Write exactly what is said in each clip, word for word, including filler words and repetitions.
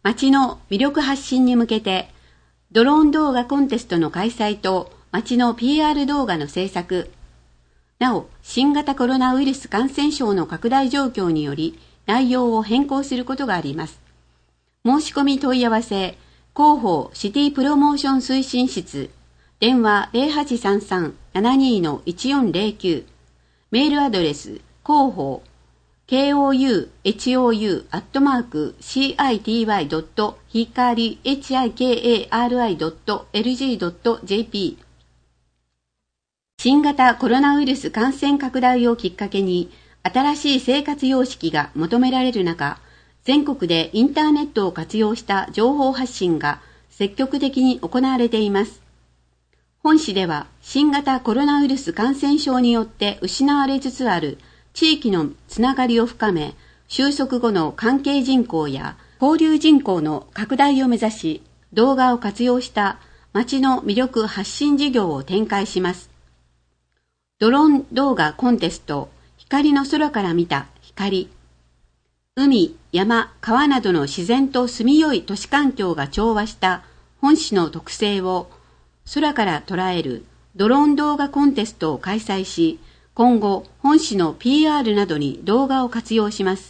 町の魅力発信に向けて、ドローン動画コンテストの開催と町の ピーアール 動画の制作、なお、新型コロナウイルス感染症の拡大状況により内容を変更することがあります。申し込み問い合わせ、広報シティプロモーション推進室、電話 ゼロはちさんさん ななに いちよんゼロきゅう、メールアドレス、広報、コウホウ アットマーク シーアイティーワイ ドット ヒカリ ヒカリ ドット エルジー ドット ジェーピー。新型コロナウイルス感染拡大をきっかけに、新しい生活様式が求められる中、全国でインターネットを活用した情報発信が積極的に行われています。本市では新型コロナウイルス感染症によって失われつつある地域のつながりを深め、収束後の関係人口や交流人口の拡大を目指し、動画を活用した町の魅力発信事業を展開します。ドローン動画コンテスト、光の空から見た光。海、山、川などの自然と住みよい都市環境が調和した本市の特性を空から捉えるドローン動画コンテストを開催し、今後本市の ピーアール などに動画を活用します。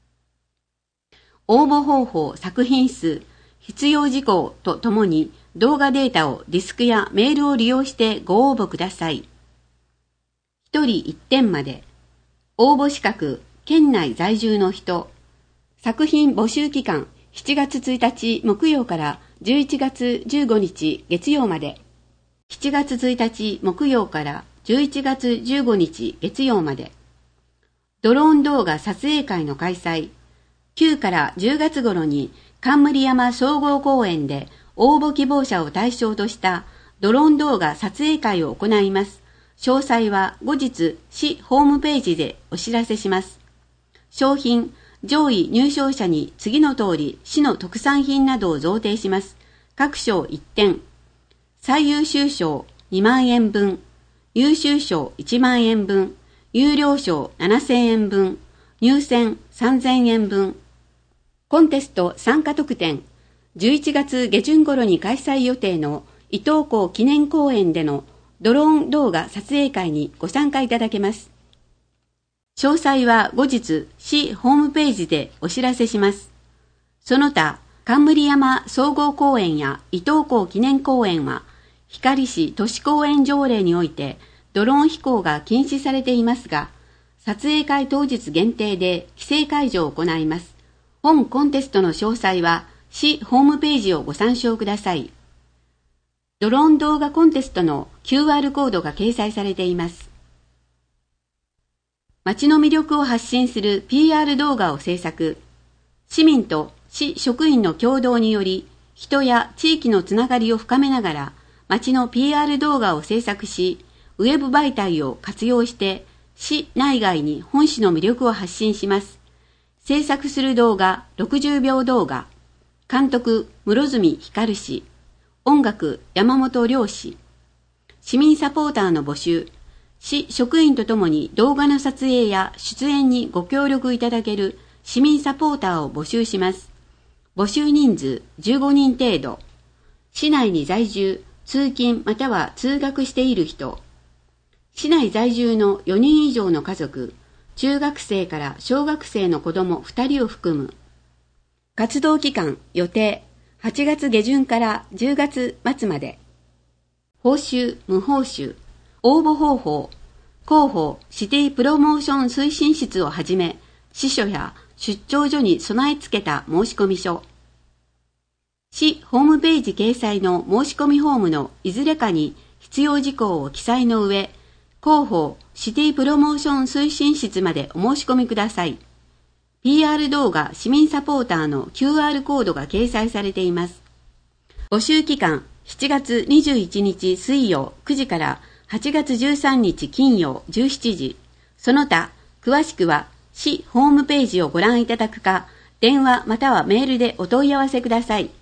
応募方法、作品数、必要事項とともに動画データをディスクやメールを利用してご応募ください。ひとりいってんまで。応募資格、県内在住の人。作品募集期間、しちがつついたち木曜からじゅういちがつじゅうごにち月曜まで。しちがつついたち木曜からじゅういちがつじゅうごにち月曜まで。ドローン動画撮影会の開催。きゅうからじゅうがつ頃に冠山総合公園で応募希望者を対象としたドローン動画撮影会を行います。詳細は後日市ホームページでお知らせします。商品、上位入賞者に次の通り市の特産品などを贈呈します。各賞いってん。最優秀賞にまんえんぶん。優秀賞いちまんえんぶん。有料賞ななせんえんぶん。入選さんぜんえんぶん。コンテスト参加特典。じゅういちがつげじゅん頃に開催予定の伊東港記念公園でのドローン動画撮影会にご参加いただけます。詳細は後日市ホームページでお知らせします。その他、冠山総合公園や伊東港記念公園は、光市都市公園条例においてドローン飛行が禁止されていますが、撮影会当日限定で規制解除を行います。本コンテストの詳細は市ホームページをご参照ください。ドローン動画コンテストの キューアール コードが掲載されています。町の魅力を発信する ピーアール 動画を制作。市民と市職員の協同により、人や地域のつながりを深めながら、町の ピーアール 動画を制作し、ウェブ媒体を活用して、市内外に本市の魅力を発信します。制作する動画ろくじゅうびょう動画。監督、室住光氏。音楽、山本良氏。市民サポーターの募集。市職員とともに動画の撮影や出演にご協力いただける市民サポーターを募集します。募集人数じゅうごにん程度。市内に在住、通勤または通学している人。市内在住のよにん以上の家族、中学生から小学生の子どもふたりを含む。活動期間、予定。はちがつげじゅんからじゅうがつまつまで。報酬、無報酬。応募方法。広報、シティプロモーション推進室をはじめ、支所や出張所に備え付けた申込書。市ホームページ掲載の申し込みフォームのいずれかに必要事項を記載の上、広報、シティプロモーション推進室までお申し込みください。ピーアール 動画市民サポーターの キューアール コードが掲載されています。募集期間しちがつにじゅういちにち水曜くじからはちがつじゅうさんにち金曜じゅうしちじ。その他、詳しくは市ホームページをご覧いただくか、電話またはメールでお問い合わせください。